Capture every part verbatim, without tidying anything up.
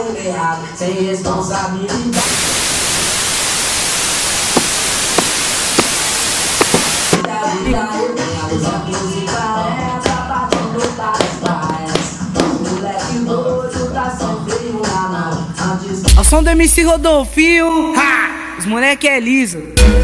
bairro errado, sem responsabilidade. Eu tenho os óculos e careca, partindo para as praias. O moleque doido tá sem freio na mão. Ao som do M C Rodolfinho, ha! Os moleque é liso.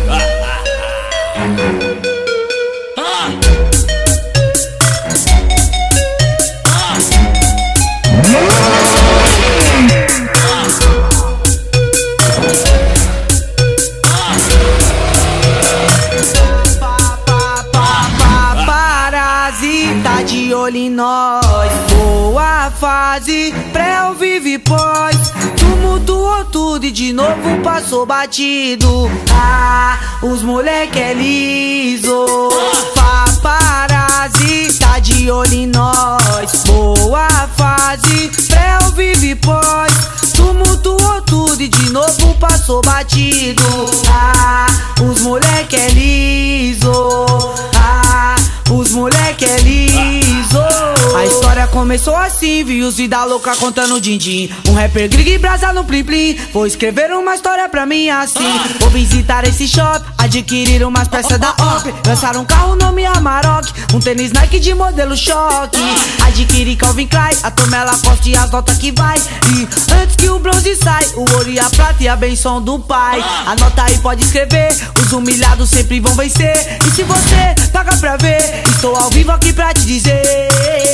Tá de olho em nós, boa fase, pré ou vive pós. Tumultuou tudo e de novo passou batido. Ah, os moleque é liso. Paparazzi, tá de olho em nós, boa fase, pré ou vive pós. Tumultuou tudo e de novo passou batido. Ah, os moleque é liso. Ah, os moleque é liso. A história começou assim, vi os vida louca contando din-din. Um rapper grig e brasa no plim plim. Vou escrever uma história pra mim assim. Vou visitar esse shop, adquirir umas peças da O P. Lançar um carro nome Amarok, um tênis Nike de modelo choque. Adquirir Calvin Klein, a Tomela Costa e as notas que vai. E antes que o bronze sai, o ouro e a prata e a benção do pai. Anota aí, pode escrever, os humilhados sempre vão vencer. E se você paga pra ver, estou ao vivo aqui pra te dizer.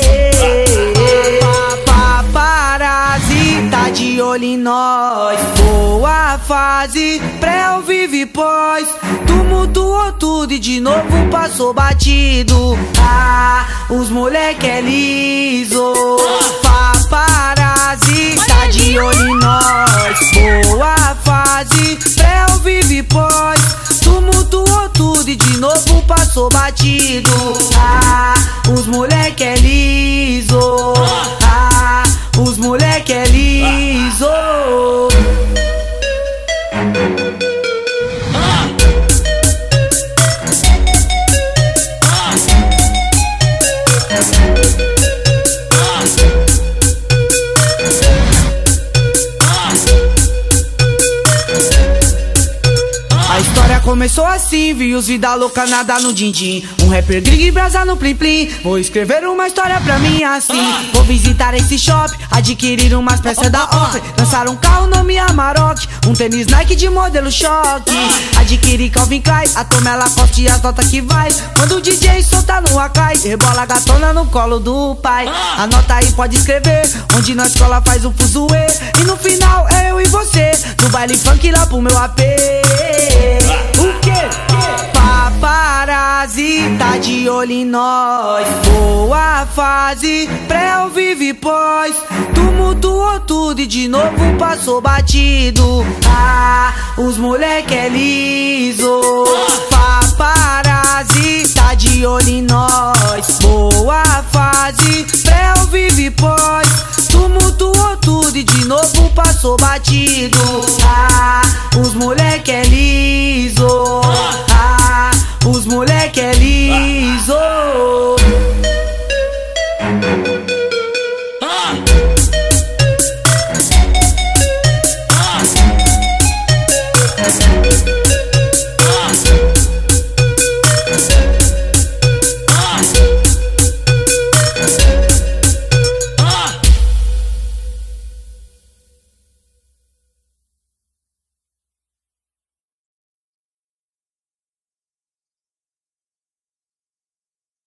Paparazzi, tá de olho em nós, boa fase, pré ou vive pós. Tumultuou tudo e de novo passou batido. Ah, os moleque é liso. Paparazzi, tá de olho em nós, boa fase, pré ou vive pós. Tumultuou tudo e de novo passou batido. Ah, os moleque é liso. Ah, os moleque é liso. A história começou assim, vi os vida louca nada no din-din. Um rapper grig e brasa no plim plim. Vou escrever uma história pra mim assim. Vou visitar esse shop, adquirir umas peças da O P. Lançar um carro nome Amarok, um tênis Nike de modelo choque. Adquirir Calvin Klein, a Tomela Costa e as notas que vai. Quando o D J solta no Akai, rebola a gatona no colo do pai. Anota aí, pode escrever, onde na escola faz o fuzuê. E no final é eu e você, no baile funk lá pro meu A P. O quê? Paparazzi, tá de olho em nós, boa fase, pré ou vive pós. Tumultuou tudo e de novo passou batido. Ah, os moleque é liso. Paparazzi, tá de olho em nós, boa fase, pré ou vive pós. Tumultuou tudo e de novo passou batido. Ah, os moleque é liso. Ah, os moleque é liso. Ah.